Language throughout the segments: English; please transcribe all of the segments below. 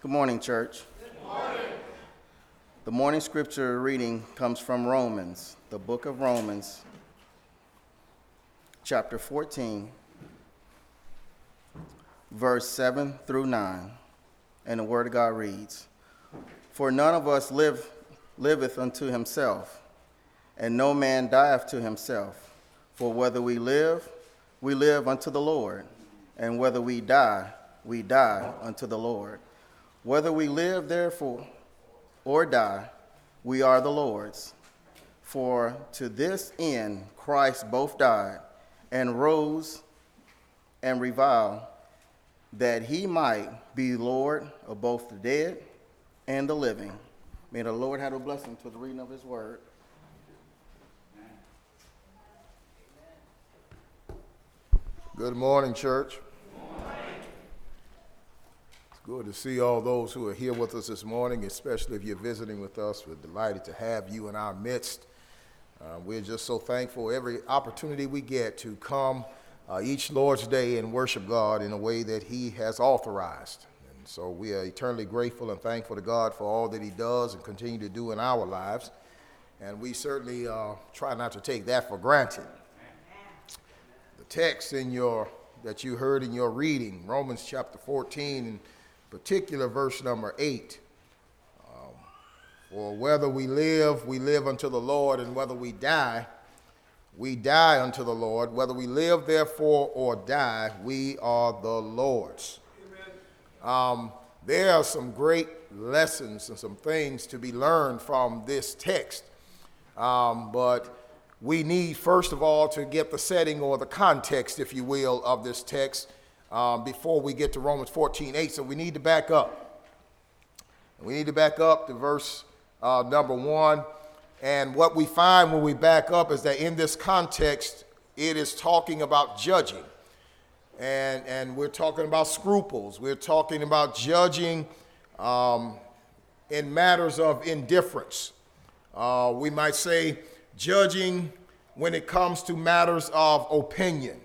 Good morning, church. Good morning. The morning scripture reading comes from Romans, the book of Romans, chapter 14, verse 7 through 9. And the word of God reads, "For none of us liveth unto himself, and no man dieth to himself. For whether we live unto the Lord, and whether we die unto the Lord. Whether we live, therefore, or die, we are the Lord's. For to this end Christ both died and rose and revived, that he might be Lord of both the dead and the living." May the Lord have a blessing to the reading of his word. Good morning, church. It's good to see all those who are here with us this morning, especially if you're visiting with us. We're delighted to have you in our midst. We're just so thankful every opportunity we get to come each Lord's Day and worship God in a way that he has authorized. And so we are eternally grateful and thankful to God for all that he does and continue to do in our lives. And we certainly try not to take that for granted. The text that you heard in your reading, Romans chapter 14, in particular verse number 8. For whether we live unto the Lord, and whether we die unto the Lord. Whether we live, therefore, or die, we are the Lord's. There are some great lessons and some things to be learned from this text. But we need, first of all, to get the setting or the context, if you will, of this text before we get to Romans 14:8. So we need to back up. We need to back up to verse number 1. And what we find when we back up is that in this context, it is talking about judging. And we're talking about scruples. We're talking about judging in matters of indifference. We might say judging when it comes to matters of opinion.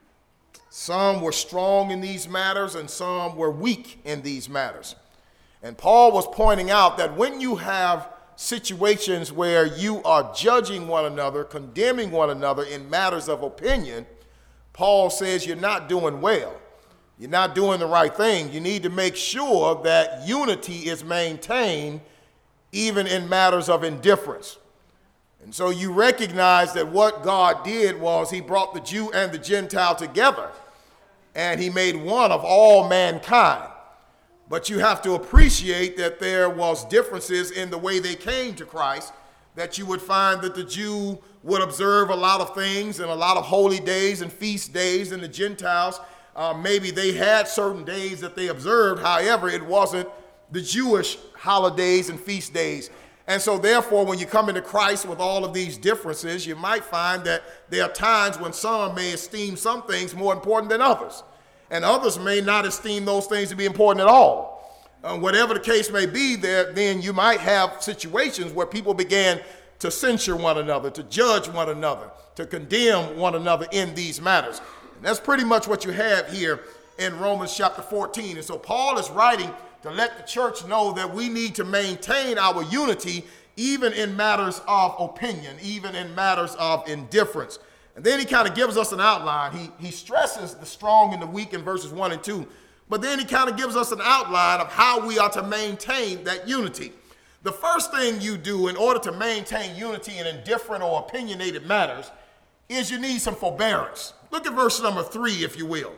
Some were strong in these matters and some were weak in these matters. And Paul was pointing out that when you have situations where you are judging one another, condemning one another in matters of opinion, Paul says you're not doing well. You're not doing the right thing. You need to make sure that unity is maintained even in matters of indifference. And so you recognize that what God did was he brought the Jew and the Gentile together, and he made one of all mankind. But you have to appreciate that there was differences in the way they came to Christ, that you would find that the Jew would observe a lot of things and a lot of holy days and feast days, and the Gentiles, maybe they had certain days that they observed. However, it wasn't the Jewish holidays and feast days. And so therefore, when you come into Christ with all of these differences, you might find that there are times when some may esteem some things more important than others, and others may not esteem those things to be important at all. Whatever the case may be, then you might have situations where people began to censure one another, to judge one another, to condemn one another in these matters. And that's pretty much what you have here in Romans chapter 14. And so Paul is writing to let the church know that we need to maintain our unity even in matters of opinion, even in matters of indifference. And then he kind of gives us an outline. He stresses the strong and the weak in verses 1 and 2. But then he kind of gives us an outline of how we are to maintain that unity. The first thing you do in order to maintain unity in indifferent or opinionated matters is you need some forbearance. Look at verse number 3, if you will.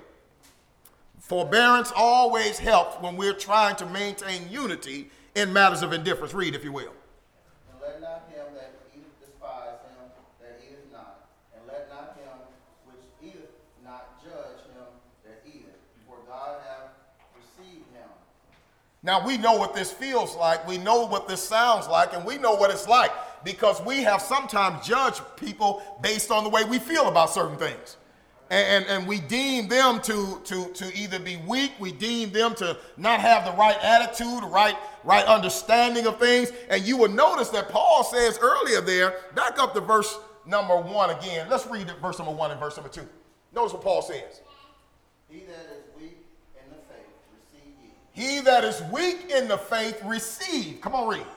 Forbearance always helps when we're trying to maintain unity in matters of indifference. Read, if you will. "And let not him that eateth despise him that eateth not, and let not him which eateth not judge him that eateth, for God hath received him." Now we know what this feels like, we know what this sounds like, and we know what it's like because we have sometimes judged people based on the way we feel about certain things. And we deem them to either be weak, we deem them to not have the right attitude, the right understanding of things. And you will notice that Paul says earlier there, back up to verse number 1 again. Let's read verse number 1 and verse number 2. Notice what Paul says. "He that is weak in the faith, receive ye. He that that is weak in the faith receive. Come on, read.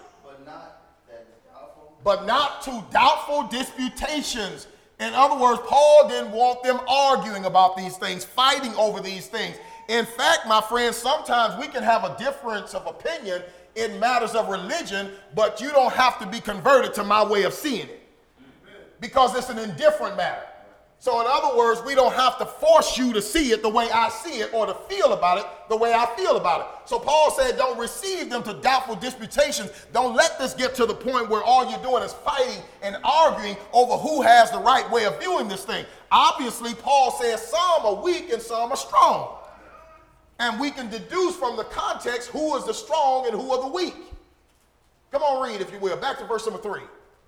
But not to doubtful disputations. In other words, Paul didn't want them arguing about these things, fighting over these things. In fact, my friends, sometimes we can have a difference of opinion in matters of religion, but you don't have to be converted to my way of seeing it, because it's an indifferent matter. So in other words, we don't have to force you to see it the way I see it or to feel about it the way I feel about it. So Paul said, don't receive them to doubtful disputations. Don't let this get to the point where all you're doing is fighting and arguing over who has the right way of viewing this thing. Obviously, Paul says some are weak and some are strong. And we can deduce from the context who is the strong and who are the weak. Come on, read, if you will. Back to verse number 3.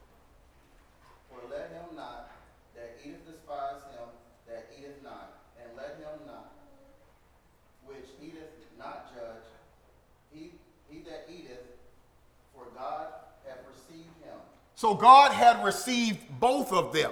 For let him not that eateth despise him that eateth not, and let him not which eateth not judge he that eateth, for God hath received him. So God had received both of them.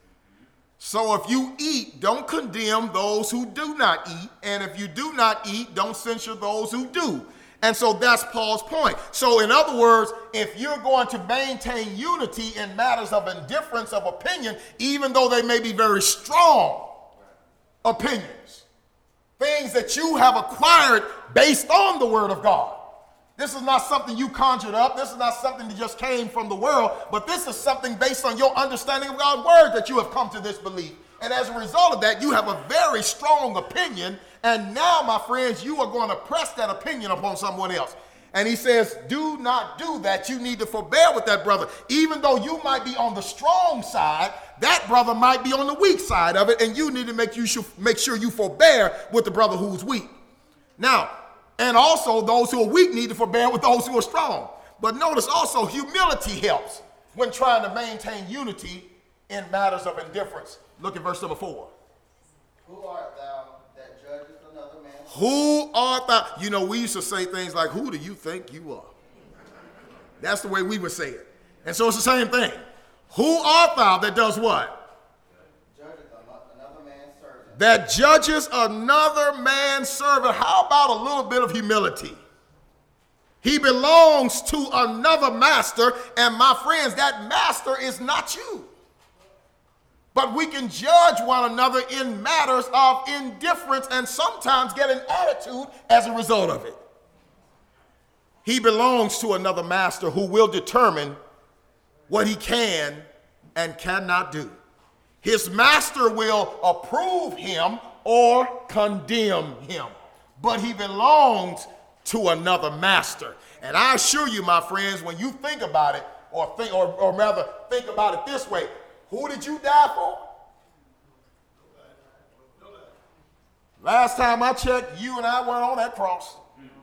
So if you eat, don't condemn those who do not eat. And if you do not eat, don't censure those who do. And so that's Paul's point. So in other words, if you're going to maintain unity in matters of indifference of opinion, even though they may be very strong opinions, things that you have acquired based on the word of God. This is not something you conjured up. This is not something that just came from the world, but this is something based on your understanding of God's word that you have come to this belief. And as a result of that, you have a very strong opinion. And now, my friends, you are going to press that opinion upon someone else. And he says, do not do that. You need to forbear with that brother. Even though you might be on the strong side, that brother might be on the weak side of it. And you need to make sure you forbear with the brother who's weak. Now, and also those who are weak need to forbear with those who are strong. But notice also humility helps when trying to maintain unity in matters of indifference. Look at verse number 4. Who art thou that judgest another man? Who art thou? You know, we used to say things like, who do you think you are? That's the way we would say it. And so it's the same thing. Who art thou that does what? That judges another man's servant. How about a little bit of humility? He belongs to another master, and my friends, that master is not you. But we can judge one another in matters of indifference and sometimes get an attitude as a result of it. He belongs to another master who will determine what he can and cannot do. His master will approve him or condemn him, but he belongs to another master. And I assure you, my friends, when you think about it, or rather think about it this way, who did you die for? Last time I checked, you and I weren't on that cross.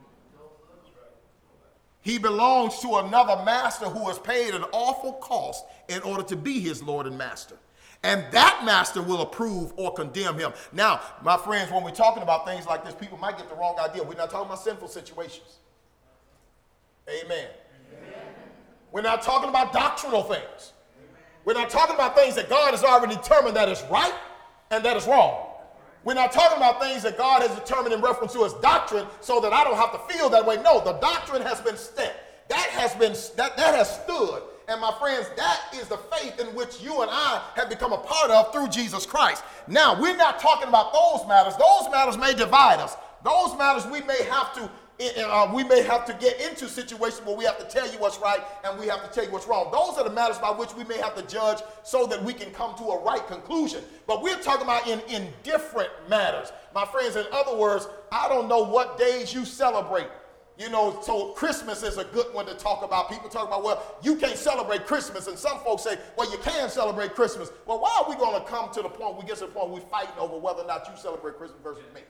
He belongs to another master who has paid an awful cost in order to be his Lord and master. And that master will approve or condemn him. Now, my friends, when we're talking about things like this, people might get the wrong idea. We're not talking about sinful situations. Amen. Amen. We're not talking about doctrinal things. We're not talking about things that God has already determined that is right and that is wrong. We're not talking about things that God has determined in reference to his doctrine so that I don't have to feel that way. No, the doctrine has been set. That has stood. And my friends, that is the faith in which you and I have become a part of through Jesus Christ. Now, we're not talking about those matters. Those matters may divide us. Those matters we may have to get into situations where we have to tell you what's right and we have to tell you what's wrong. Those are the matters by which we may have to judge so that we can come to a right conclusion. But we're talking about in indifferent matters. My friends, in other words, I don't know what days you celebrate. You know, so Christmas is a good one to talk about. People talk about, well, you can't celebrate Christmas. And some folks say, well, you can celebrate Christmas. Well, why are we going to come to the point, we get to the point we're fighting over whether or not you celebrate Christmas versus me?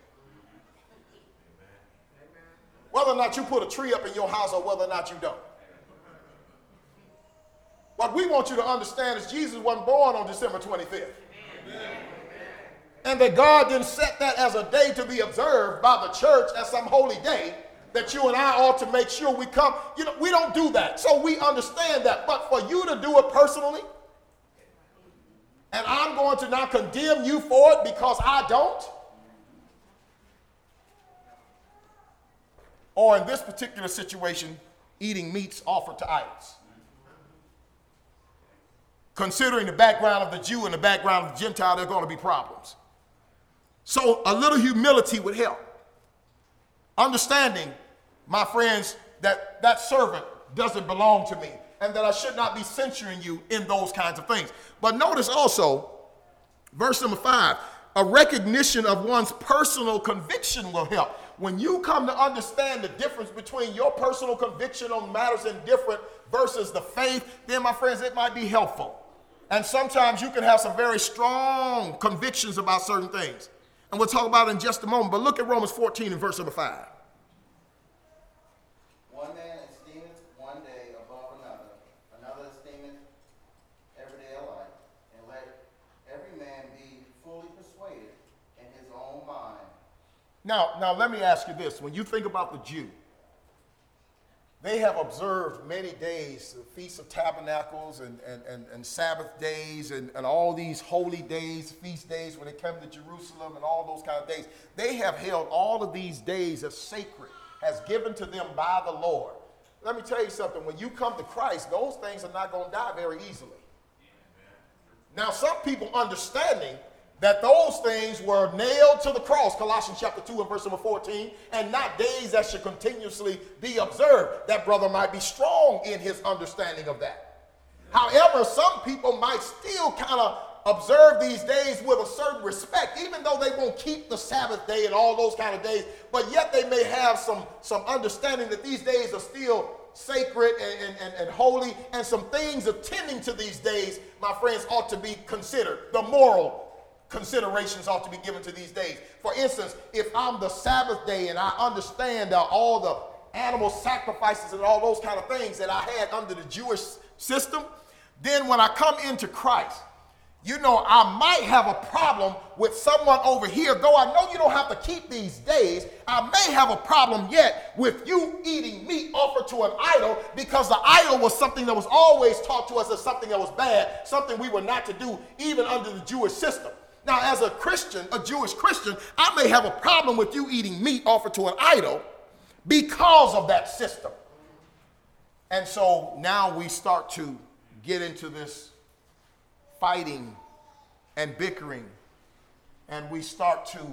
Whether or not you put a tree up in your house or whether or not you don't. What we want you to understand is Jesus wasn't born on December 25th. Amen. And that God didn't set that as a day to be observed by the church as some holy day that you and I ought to make sure we come. You know, we don't do that. So we understand that. But for you to do it personally, and I'm going to not condemn you for it because I don't, or in this particular situation, eating meats offered to idols. Considering the background of the Jew and the background of the Gentile, there are going to be problems. So a little humility would help. Understanding, my friends, that that servant doesn't belong to me and that I should not be censuring you in those kinds of things. But notice also, verse number 5, a recognition of one's personal conviction will help. When you come to understand the difference between your personal conviction on matters indifferent versus the faith, then, my friends, it might be helpful. And sometimes you can have some very strong convictions about certain things. And we'll talk about it in just a moment. But look at Romans 14 and verse number 5. One man esteemeth one day above another, another esteemeth every day alike. And let every man be fully persuaded in his own mind. Now let me ask you this. When you think about the Jew, they have observed many days, the Feast of Tabernacles and Sabbath days and all these holy days, feast days when they come to Jerusalem and all those kind of days. They have held all of these days as sacred, as given to them by the Lord. Let me tell you something. When you come to Christ, those things are not going to die very easily. Now, some people understanding that those things were nailed to the cross, Colossians chapter 2 and verse number 14, and not days that should continuously be observed. That brother might be strong in his understanding of that. However, some people might still kind of observe these days with a certain respect, even though they won't keep the Sabbath day and all those kind of days, but yet they may have some understanding that these days are still sacred and holy, and some things attending to these days, my friends, ought to be considered. The moral considerations ought to be given to these days. For instance, if I'm the Sabbath day and I understand all the animal sacrifices and all those kind of things that I had under the Jewish system, then when I come into Christ, you know, I might have a problem with someone over here. Though I know you don't have to keep these days, I may have a problem yet with you eating meat offered to an idol, because the idol was something that was always taught to us as something that was bad, something we were not to do even under the Jewish system. Now, as a Christian, a Jewish Christian, I may have a problem with you eating meat offered to an idol because of that system. And so now we start to get into this fighting and bickering, and we start to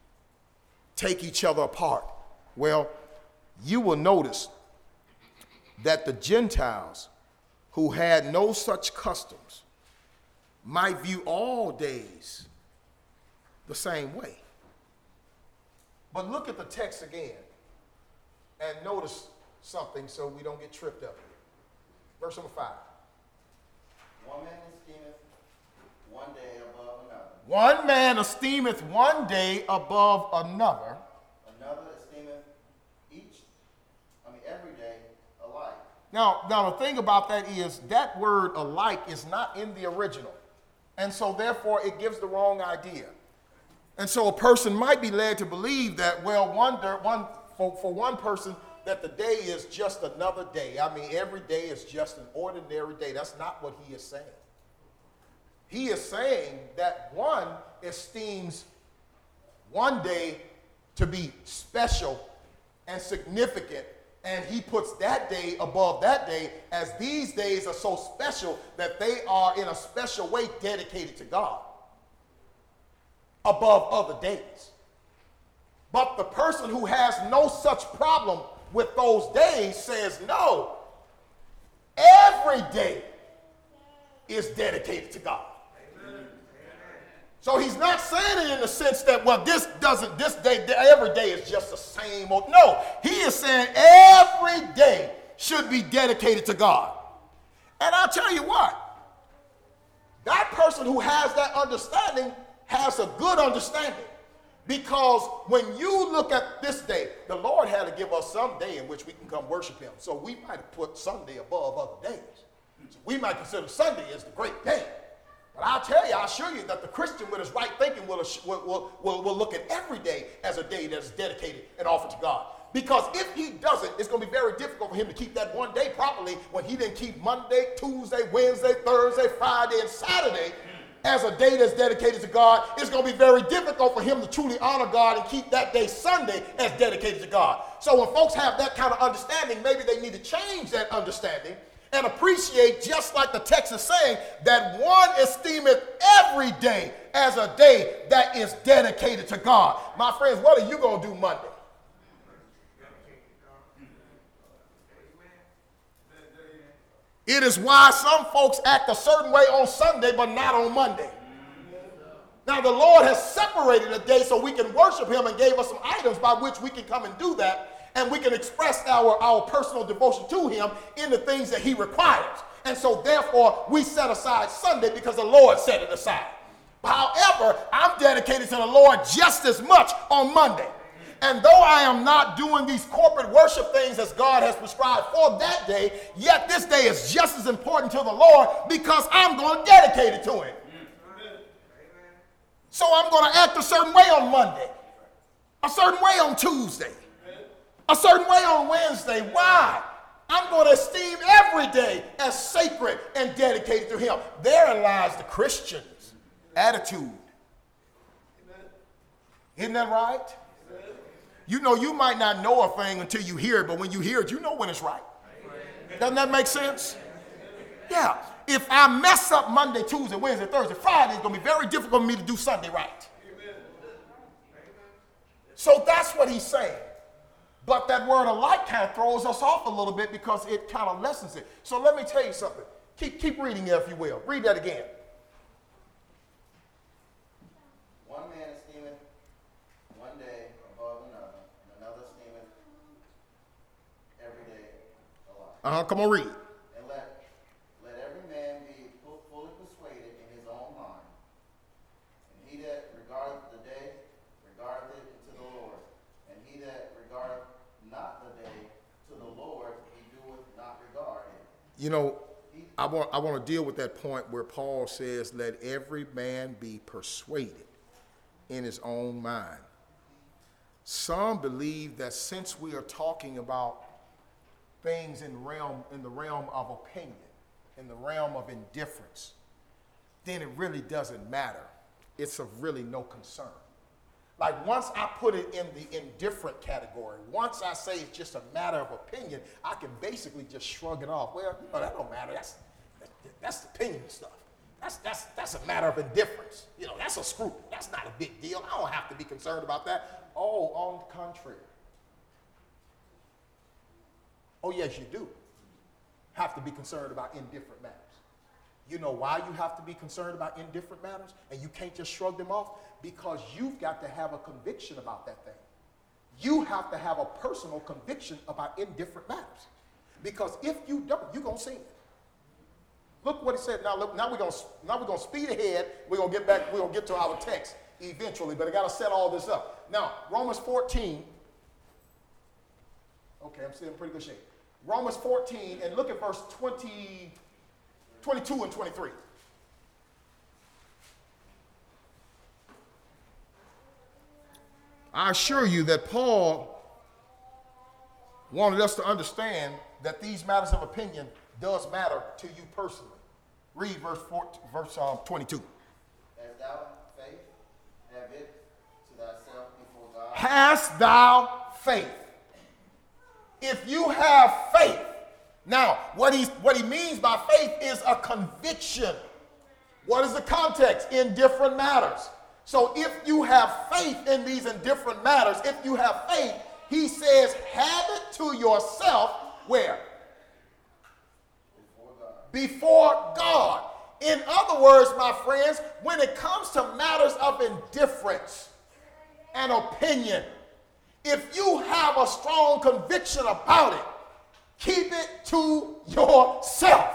take each other apart. Well, you will notice that the Gentiles who had no such customs might view all days the same way. But look at the text again and notice something so we don't get tripped up here. Verse number 5. One man esteemeth one day above another. One man esteemeth one day above another. Another esteemeth every day alike. Now the thing about that is that word alike is not in the original. And so therefore it gives the wrong idea. And so a person might be led to believe that, well, for one person, that the day is just another day. I mean, every day is just an ordinary day. That's not what he is saying. He is saying that one esteems one day to be special and significant, and he puts that day above that day, as these days are so special that they are in a special way dedicated to God above other days. But the person who has no such problem with those days says, no, every day is dedicated to God. Amen. So he's not saying it in the sense that, well, every day is just the same old. No, he is saying every day should be dedicated to God. And I'll tell you what, that person who has that understanding has a good understanding. Because when you look at this day, the Lord had to give us some day in which we can come worship him. So we might have put Sunday above other days. So we might consider Sunday as the great day. But I'll tell you, I assure you that the Christian with his right thinking will look at every day as a day that's dedicated and offered to God. Because if he doesn't, it's going to be very difficult for him to keep that one day properly when he didn't keep Monday, Tuesday, Wednesday, Thursday, Friday, and Saturday as a day that's dedicated to God, it's going to be very difficult for him to truly honor God and keep that day Sunday as dedicated to God. So when folks have that kind of understanding, maybe they need to change that understanding and appreciate, just like the text is saying, that one esteemeth every day as a day that is dedicated to God. My friends, what are you going to do Monday? It is why some folks act a certain way on Sunday, but not on Monday. Now, the Lord has separated a day so we can worship him and gave us some items by which we can come and do that, and we can express our personal devotion to him in the things that he requires. And so, therefore, we set aside Sunday because the Lord set it aside. However, I'm dedicated to the Lord just as much on Monday. And though I am not doing these corporate worship things as God has prescribed for that day, yet this day is just as important to the Lord because I'm going to dedicate it to him. So I'm going to act a certain way on Monday, a certain way on Tuesday, a certain way on Wednesday. Why? I'm going to esteem every day as sacred and dedicated to him. Therein lies the Christian's attitude. Isn't that right? You know, you might not know a thing until you hear it, but when you hear it, you know when it's right. Doesn't that make sense? Yeah. If I mess up Monday, Tuesday, Wednesday, Thursday, Friday, it's going to be very difficult for me to do Sunday right. So that's what he's saying. But that word alike kind of throws us off a little bit because it kind of lessens it. So let me tell you something. Keep reading it if you will. Read that again. One man esteemeth one day above another, and another esteemeth every day alike. Come on, read. And let every man be fully persuaded in his own mind. And he that regardeth the day, regardeth it to the Lord. And he that regardeth not the day to the Lord, he doeth not regard it. You know, I want to deal with that point where Paul says, let every man be persuaded in his own mind. Some believe that since we are talking about things in the realm of opinion, in the realm of indifference, then it really doesn't matter. It's of really no concern. Like once I put it in the indifferent category, once I say it's just a matter of opinion, I can basically just shrug it off. Well, no, that don't matter. That's opinion stuff. That's a matter of indifference. You know, that's a scruple. That's not a big deal. I don't have to be concerned about that. Oh, on the contrary. Oh, yes, you do have to be concerned about indifferent matters. You know why you have to be concerned about indifferent matters and you can't just shrug them off? Because you've got to have a conviction about that thing. You have to have a personal conviction about indifferent matters. Because if you don't, you're going to sin. Look what it said. Now we're going to speed ahead. We're going to get back. We're going to get to our text eventually, but I got to set all this up. Now, Romans 14. Okay, I'm still in pretty good shape. Romans 14, and look at verse 22 and 23. I assure you that Paul wanted us to understand that these matters of opinion does matter to you personally. Read verse 22. As thou faith, have it to thyself before God. Hast thou faith? If you have faith, now what he means by faith is a conviction. What is the context? In different matters. So if you have faith in these indifferent matters, if you have faith, he says, have it to yourself, where? Before God. In other words, my friends, when it comes to matters of indifference and opinion, if you have a strong conviction about it, keep it to yourself.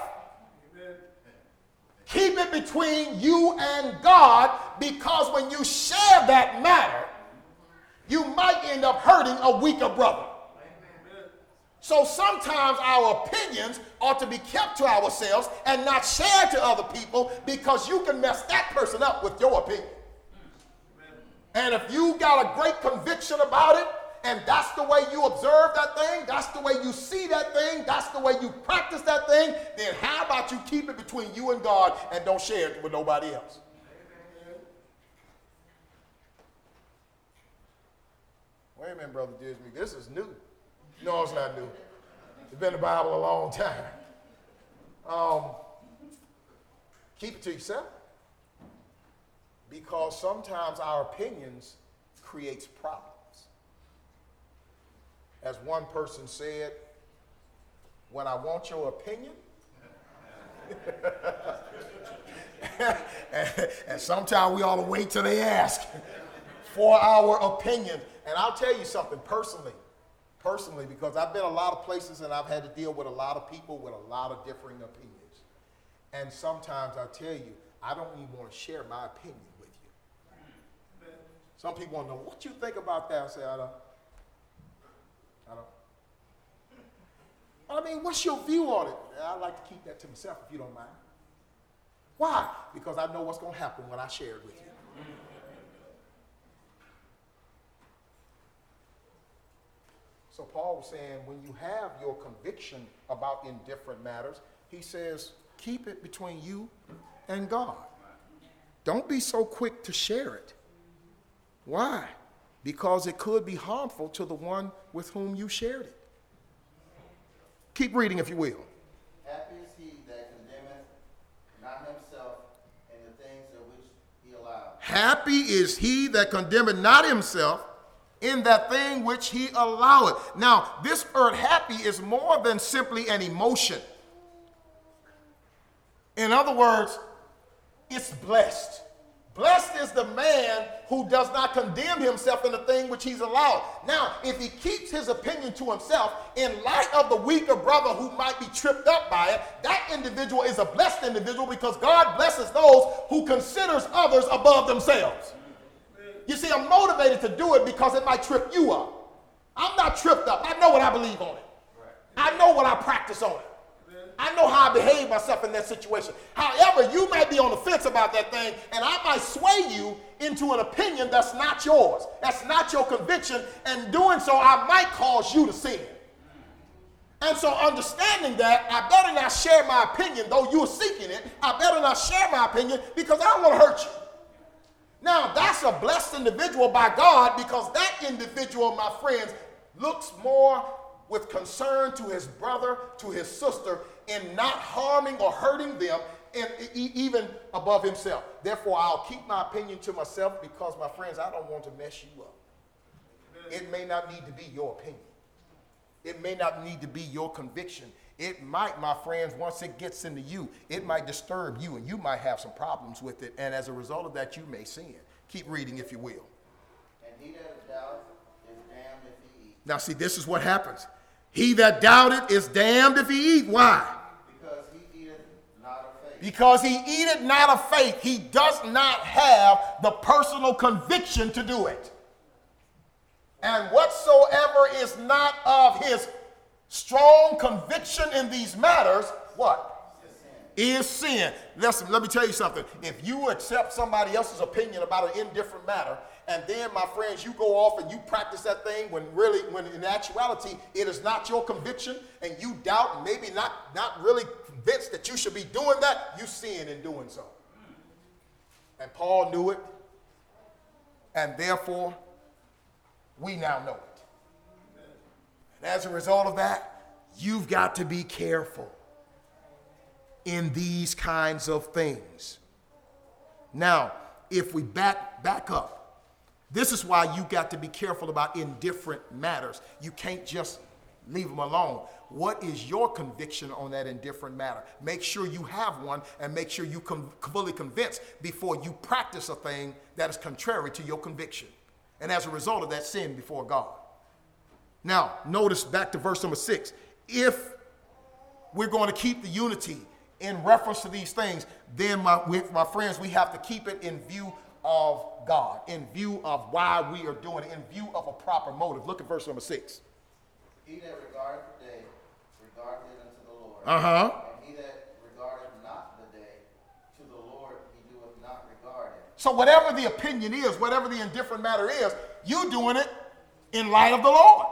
Keep it between you and God, because when you share that matter, you might end up hurting a weaker brother. So sometimes our opinions ought to be kept to ourselves and not shared to other people, because you can mess that person up with your opinion. And if you got a great conviction about it, and that's the way you observe that thing, that's the way you see that thing, that's the way you practice that thing, then how about you keep it between you and God and don't share it with nobody else? Wait a minute, Brother Disney, this is new. No, it's not new. It's been in the Bible a long time. Keep it to yourself. Because sometimes our opinions creates problems. As one person said, when I want your opinion, and sometimes we ought to wait till they ask for our opinion. And I'll tell you something personally, because I've been a lot of places and I've had to deal with a lot of people with a lot of differing opinions. And sometimes I tell you, I don't even want to share my opinion with you. Some people want to know, what you think about that? I say, I don't. I mean, what's your view on it? I like to keep that to myself if you don't mind. Why? Because I know what's going to happen when I share it with you. So Paul was saying, when you have your conviction about indifferent matters, he says, keep it between you and God. Don't be so quick to share it. Why? Because it could be harmful to the one with whom you shared it. Keep reading, if you will. Happy is he that condemneth not himself in the things in which he allowed. Happy is he that condemneth not himself in that thing which he alloweth. Now, this word happy is more than simply an emotion. In other words, it's blessed. Blessed is the man who does not condemn himself in the thing which he's allowed. Now, if he keeps his opinion to himself, in light of the weaker brother who might be tripped up by it, that individual is a blessed individual because God blesses those who considers others above themselves. You see, I'm motivated to do it because it might trip you up. I'm not tripped up. I know what I believe on it. I know what I practice on it. I know how I behave myself in that situation. However, you might be on the fence about that thing, and I might sway you into an opinion that's not yours. That's not your conviction, and doing so, I might cause you to sin. And so understanding that, I better not share my opinion, though you're seeking it. I better not share my opinion because I don't want to hurt you. Now, that's a blessed individual by God because that individual, my friends, looks more with concern to his brother, to his sister, in not harming or hurting them, and even above himself. Therefore, I'll keep my opinion to myself because, my friends, I don't want to mess you up. It may not need to be your opinion. It may not need to be your conviction. It might, my friends, once it gets into you, it might disturb you, and you might have some problems with it, and as a result of that, you may sin. Keep reading, if you will. And he that doubteth is damned if he eat. Now, see, this is what happens. He that doubted is damned if he eat. Why? Because he eateth not of faith. Because he eateth not of faith. He does not have the personal conviction to do it. And whatsoever is not of his strong conviction in these matters, what? Is sin. Listen, let me tell you something. If you accept somebody else's opinion about an indifferent matter, and then, my friends, you go off and you practice that thing when in actuality, it is not your conviction, and you doubt and maybe not really convinced that you should be doing that, you sin in doing so. And Paul knew it, and therefore, we now know it. And as a result of that, you've got to be careful in these kinds of things. Now, if we back up, this is why you got to be careful about indifferent matters. You can't just leave them alone. What is your conviction on that indifferent matter? Make sure you have one, and make sure you fully convinced before you practice a thing that is contrary to your conviction. And as a result of that, sin before God. Now, notice back to verse number 6. If we're going to keep the unity in reference to these things, then my friends, we have to keep it in view of God, in view of why we are doing it, in view of a proper motive. Look at verse number 6. He that regardeth the day, regardeth it unto the Lord. And he that regardeth not the day, to the Lord he doeth not regard it. So whatever the opinion is, whatever the indifferent matter is, you doing it in light of the Lord.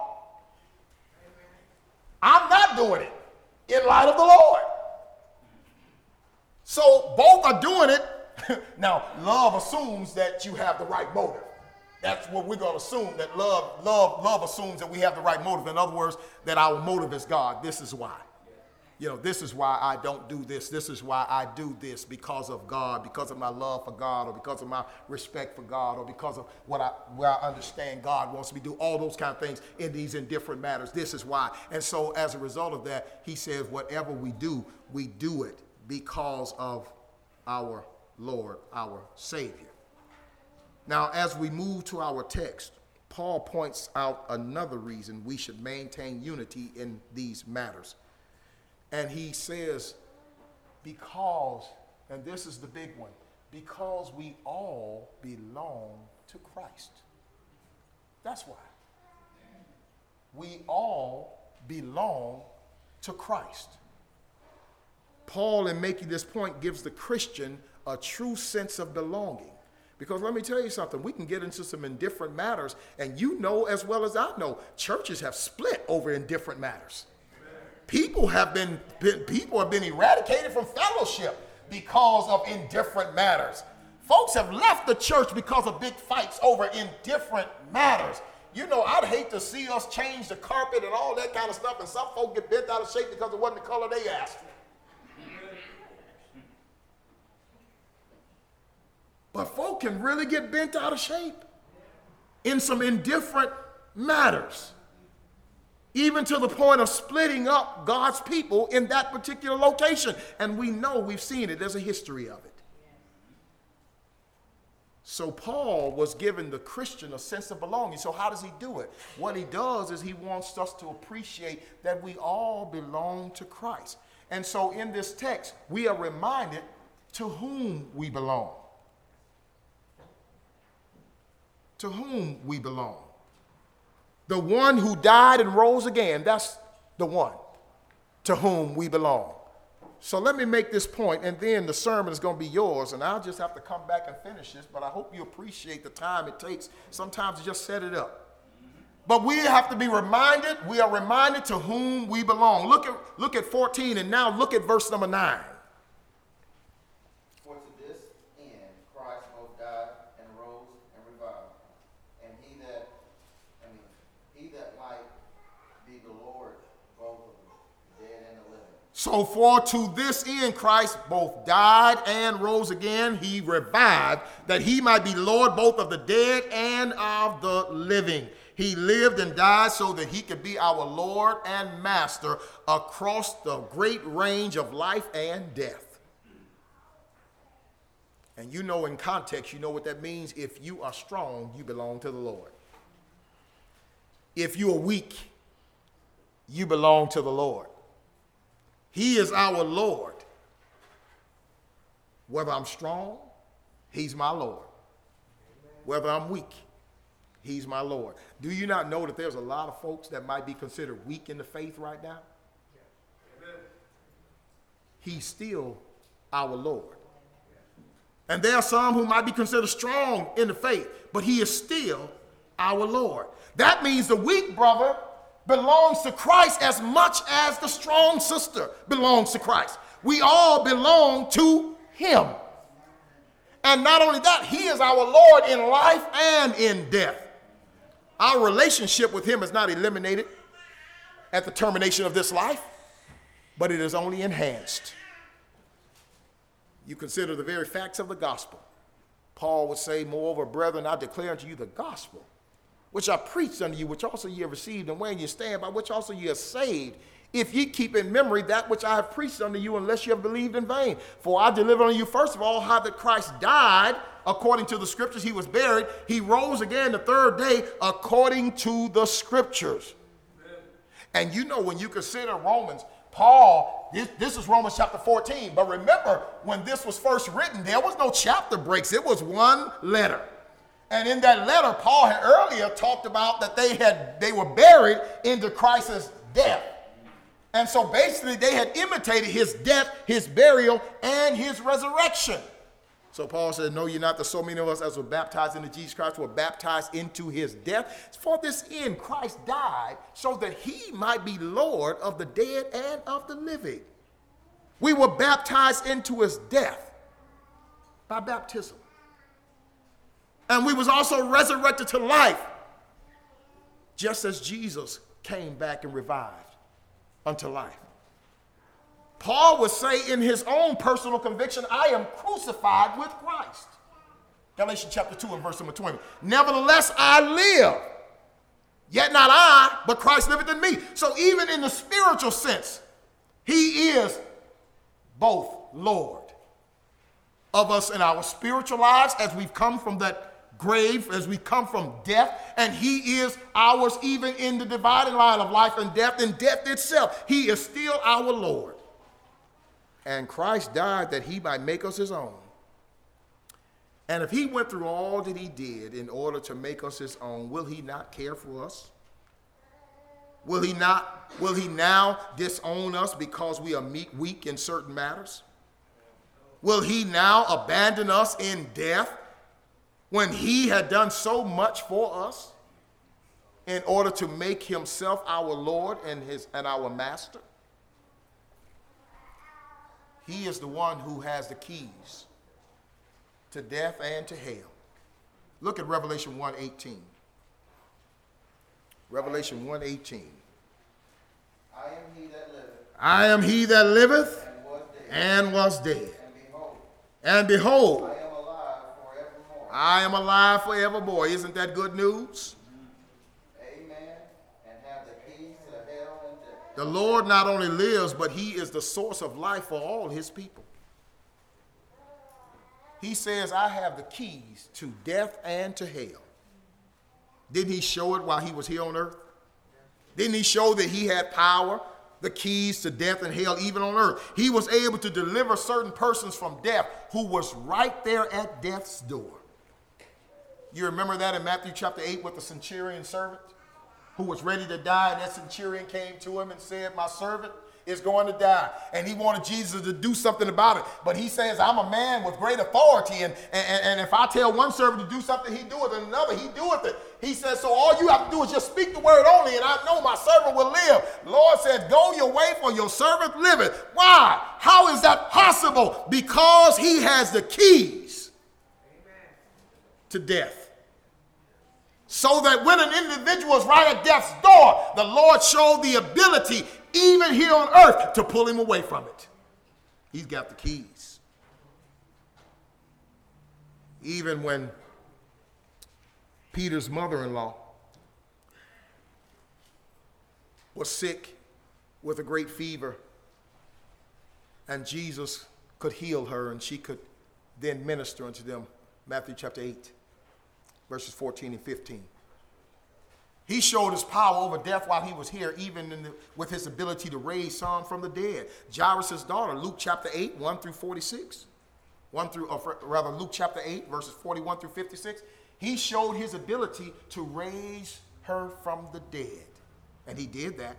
I'm not doing it in light of the Lord. So both are doing it. Now, love assumes that you have the right motive. That's what we're going to assume, that love assumes that we have the right motive. In other words, that our motive is God. This is why. You know, this is why I don't do this. This is why I do this, because of God, because of my love for God, or because of my respect for God, or because of where I understand God wants me to do, all those kind of things in these indifferent matters. This is why. And so as a result of that, he says, whatever we do it because of our Lord, our Savior. Now, as we move to our text, Paul points out another reason we should maintain unity in these matters. And he says, because, and this is the big one, because we all belong to Christ. That's why. We all belong to Christ. Paul, in making this point, gives the Christian a true sense of belonging. Because let me tell you something, we can get into some indifferent matters, and you know as well as I know, churches have split over indifferent matters. People have been eradicated from fellowship because of indifferent matters. Folks have left the church because of big fights over indifferent matters. You know, I'd hate to see us change the carpet and all that kind of stuff, and some folk get bent out of shape because it wasn't the color they asked for. But folk can really get bent out of shape in some indifferent matters, even to the point of splitting up God's people in that particular location. And we know, we've seen it, there's a history of it. So Paul was giving the Christian a sense of belonging. So how does he do it? What he does is he wants us to appreciate that we all belong to Christ. And so in this text, we are reminded to whom we belong. To whom we belong. The one who died and rose again, that's the one to whom we belong. So let me make this point, and then the sermon is going to be yours, and I'll just have to come back and finish this, but I hope you appreciate the time it takes sometimes to just set it up. But we have to be reminded, we are reminded to whom we belong. Look at 14, and now look at verse number 9. For to this end Christ both died and rose and revived, and he that might be the Lord both of the dead and the living. So for to this end Christ both died and rose again, he revived, that he might be Lord both of the dead and of the living. He lived and died so that he could be our Lord and Master across the great range of life and death. And you know, in context, you know what that means. If you are strong, you belong to the Lord. If you are weak, you belong to the Lord. He is our Lord. Whether I'm strong, he's my Lord. Whether I'm weak, he's my Lord. Do you not know that there's a lot of folks that might be considered weak in the faith right now? He's still our Lord. And there are some who might be considered strong in the faith, but he is still our Lord. That means the weak brother belongs to Christ as much as the strong sister belongs to Christ. We all belong to him. And not only that, he is our Lord in life and in death. Our relationship with him is not eliminated at the termination of this life, but it is only enhanced. You consider the very facts of the gospel. Paul would say, moreover, brethren, I declare unto you the gospel, which I preached unto you, which also ye have received, and wherein ye stand, by which also ye are saved, if ye keep in memory that which I have preached unto you, unless you have believed in vain. For I delivered unto you, first of all, how that Christ died according to the scriptures. He was buried. He rose again the third day according to the scriptures. Amen. And you know, when you consider Romans, Paul, this is Romans chapter 14. But remember, when this was first written, there was no chapter breaks. It was one letter. And in that letter, Paul had earlier talked about that they were buried into Christ's death. And so basically they had imitated his death, his burial, and his resurrection. So Paul said, know ye not that so many of us as were baptized into Jesus Christ were baptized into his death? For this end Christ died so that he might be Lord of the dead and of the living. We were baptized into his death by baptism. And we was also resurrected to life, just as Jesus came back and revived unto life. Paul would say in his own personal conviction, I am crucified with Christ. Galatians chapter 2 and verse number 20. Nevertheless, I live. Yet not I, but Christ liveth in me. So even in the spiritual sense, he is both Lord of us in our spiritual lives as we've come from that grave, as we come from death, and he is ours even in the dividing line of life and death itself. He is still our Lord. And Christ died that he might make us his own. And if he went through all that he did in order to make us his own, will he not care for us? Will he now disown us because we are weak in certain matters? Will he now abandon us in death when he had done so much for us in order to make himself our Lord and our master? He is the one who has the keys to death and to hell. Look at Revelation 1:18. Revelation 1:18. I am he that liveth. I am he that liveth and was dead. And behold, I am alive forevermore. I am alive forevermore. Isn't that good news? Amen. And have the keys to hell and death. The Lord not only lives, but he is the source of life for all his people. He says, I have the keys to death and to hell. Didn't he show it while he was here on earth? Didn't he show that he had power, the keys to death and hell, even on earth? He was able to deliver certain persons from death who was right there at death's door. You remember that in Matthew chapter 8 with the centurion servant who was ready to die, and that centurion came to him and said, my servant is going to die. And he wanted Jesus to do something about it. But he says, I'm a man with great authority, and if I tell one servant to do something, he do it, and another, he doeth it. He says, so all you have to do is just speak the word only, and I know my servant will live. The Lord said, go your way, for your servant liveth. Why? How is that possible? Because he has the keys to death. So that when an individual is right at death's door, the Lord showed the ability, even here on earth, to pull him away from it. He's got the keys. Even when Peter's mother-in-law was sick with a great fever, and Jesus could heal her, and she could then minister unto them. Matthew chapter 8, verses 14 and 15. He showed his power over death while he was here, even with his ability to raise some from the dead. Jairus' daughter, Luke chapter 8, 1 through 46. Luke chapter 8, verses 41 through 56. He showed his ability to raise her from the dead. And he did that.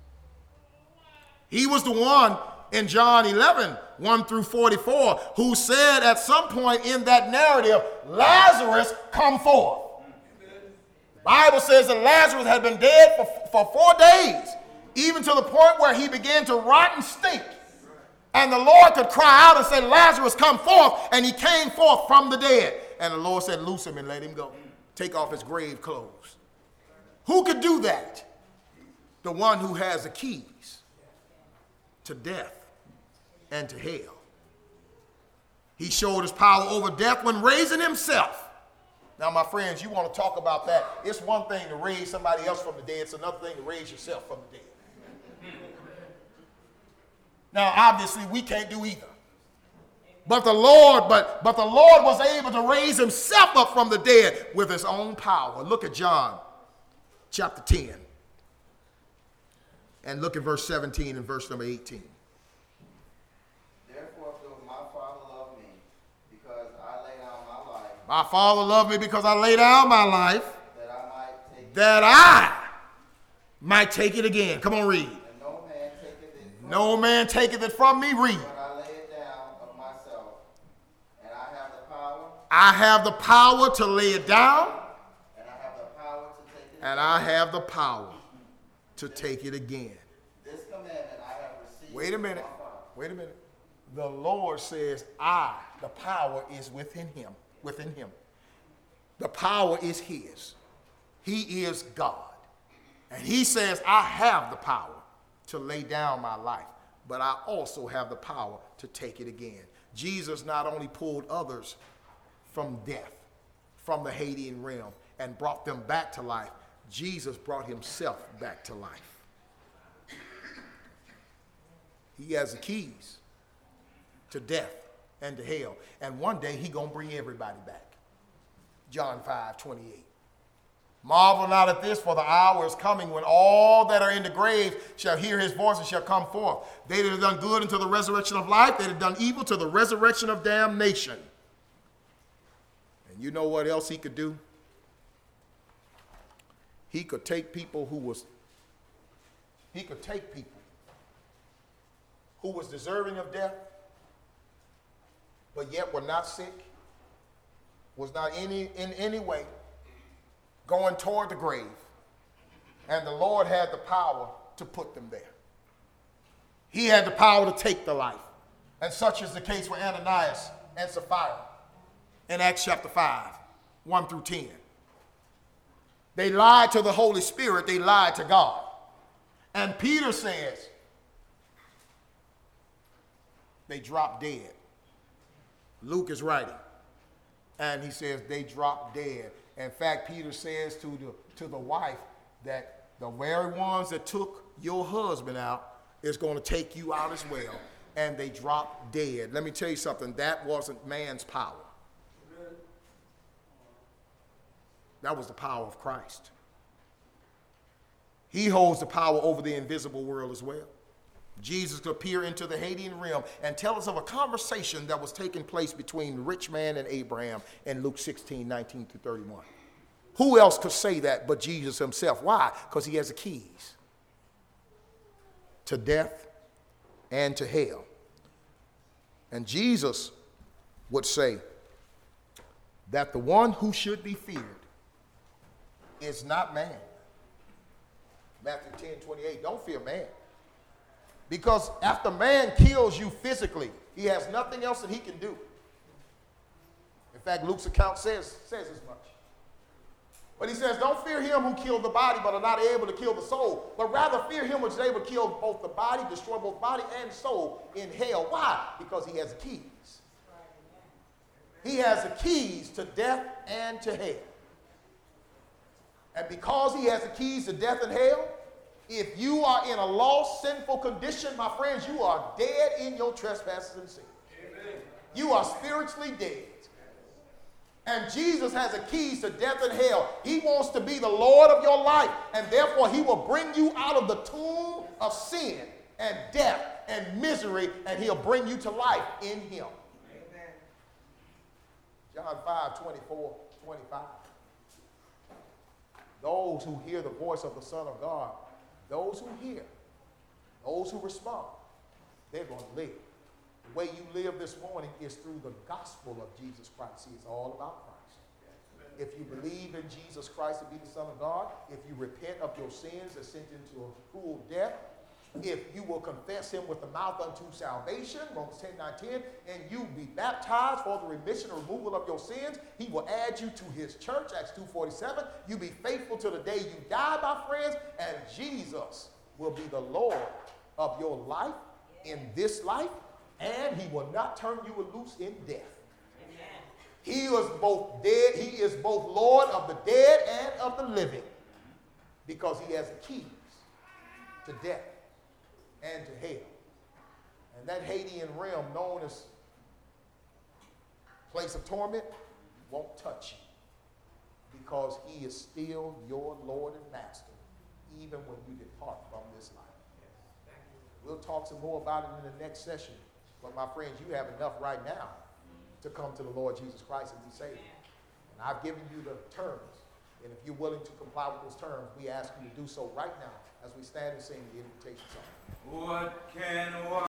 He was the one in John 11, 1 through 44, who said at some point in that narrative, Lazarus, come forth. The Bible says that Lazarus had been dead for 4 days, even to the point where he began to rot and stink. And the Lord could cry out and say, Lazarus, come forth. And he came forth from the dead. And the Lord said, loose him and let him go. Take off his grave clothes. Who could do that? The one who has the keys to death and to hell. He showed his power over death when raising himself. Now, my friends, you want to talk about that. It's one thing to raise somebody else from the dead. It's another thing to raise yourself from the dead. Now, obviously, we can't do either. But the Lord was able to raise himself up from the dead with his own power. Look at John chapter 10. And look at verse 17 and verse number 18. My Father loved me because I laid down my life, that I might take it again. Come on, read. And no man taketh it from me. Read. But I lay it down of myself, and I have the power. I have the power to lay it down, and I have the power to take it. And I have the power to take it again. This commandment I have received. Wait a minute. The Lord says, the power is within him. The power is his. He is God. And he says, I have the power to lay down my life, but I also have the power to take it again. Jesus not only pulled others from death, from the Hadean realm, and brought them back to life, Jesus brought himself back to life. He has the keys to death and to hell. And one day he gonna bring everybody back. John 5:28. Marvel not at this, for the hour is coming when all that are in the grave shall hear his voice and shall come forth. They that have done good unto the resurrection of life, they that have done evil to the resurrection of damnation. And you know what else he could do? He could take people who was deserving of death, but yet were not sick, was not in any way going toward the grave, and the Lord had the power to put them there. He had the power to take the life. And such is the case with Ananias and Sapphira in Acts chapter 5, 1 through 10. They lied to the Holy Spirit, they lied to God. And Peter says, they dropped dead. Luke is writing, and he says they dropped dead. In fact, Peter says to the wife that the very ones that took your husband out is going to take you out as well. And they dropped dead. Let me tell you something. That wasn't man's power. That was the power of Christ. He holds the power over the invisible world as well. Jesus could appear into the Hadean realm and tell us of a conversation that was taking place between the rich man and Abraham in Luke 16, 19 through 31. Who else could say that but Jesus himself? Why? Because he has the keys to death and to hell. And Jesus would say that the one who should be feared is not man. Matthew 10:28, don't fear man. Because after man kills you physically, he has nothing else that he can do. In fact, Luke's account says as much. But he says, don't fear him who killed the body but are not able to kill the soul, but rather fear him which is able to kill both the body, destroy both body and soul in hell. Why? Because he has the keys. He has the keys to death and to hell. And because he has the keys to death and hell, if you are in a lost, sinful condition, my friends, you are dead in your trespasses and sins. Amen. You are spiritually dead. And Jesus has the keys to death and hell. He wants to be the Lord of your life, and therefore he will bring you out of the tomb of sin and death and misery, and he'll bring you to life in him. Amen. John 5:24-25. Those who hear the voice of the Son of God, those who hear, those who respond, they're going to live. The way you live this morning is through the gospel of Jesus Christ. See, it's all about Christ. If you believe in Jesus Christ to be the Son of God, if you repent of your sins that sent into a cruel death, if you will confess him with the mouth unto salvation, Romans 10:9-10, and you be baptized for the remission or removal of your sins, he will add you to his church, Acts 2:47. You be faithful to the day you die, my friends, and Jesus will be the Lord of your life in this life, and he will not turn you loose in death. Amen. He is both dead, he is both Lord of the dead and of the living, because he has the keys to death and to hell. And that Hadean realm, known as place of torment, won't touch you, because he is still your Lord and Master, even when you depart from this life. We'll talk some more about it in the next session, but my friends, you have enough right now to come to the Lord Jesus Christ and be saved. And I've given you the terms, and if you're willing to comply with those terms, we ask you to do so right now as we stand and sing the invitation song. What can